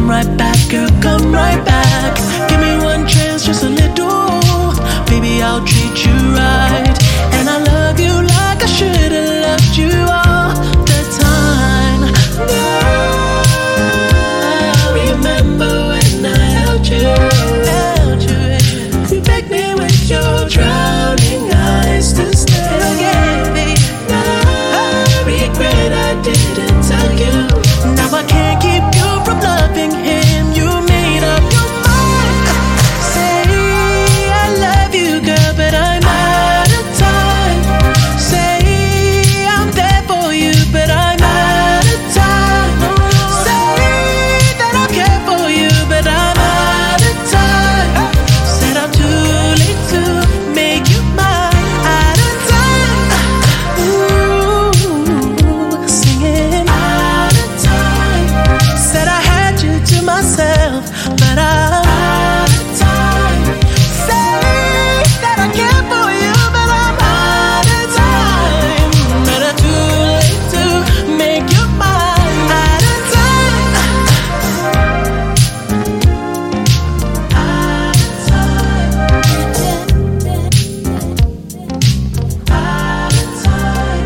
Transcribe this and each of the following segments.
come right back, girl, come right back. Give me one chance, just a little. Baby, I'll treat you right. And I love you like I should have loved you all the time. Girl, I remember when I held you. You begged me with your drowning eyes to stay again. I regret I didn't tell you. Now I can't keep you from loving him. You made up your mind. Say I love you, girl, but I'm out of time. Say I'm there for you, but I'm out of time. Say that I care for you, but I'm out of time. Said I'm too late to make you mine. Out of time. Ooh, singing out of time. Said I had you to myself, but I'm out of time. Say that I care for you, but I'm out of time. But I'm too late to make you mine. Out of time. Out of time. Out of time.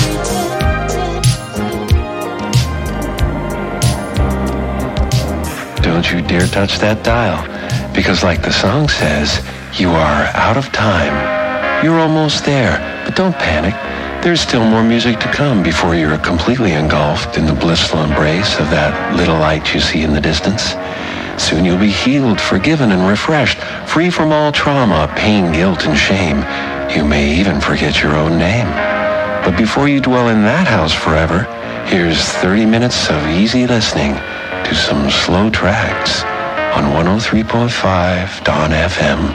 Don't you dare touch that dial, because like the song says, you are out of time. You're almost there, but don't panic. There's still more music to come before you're completely engulfed in the blissful embrace of that little light you see in the distance. Soon you'll be healed, forgiven, and refreshed, free from all trauma, pain, guilt, and shame. You may even forget your own name. But before you dwell in that house forever, here's 30 minutes of easy listening to some slow tracks on 103.5 Dawn FM.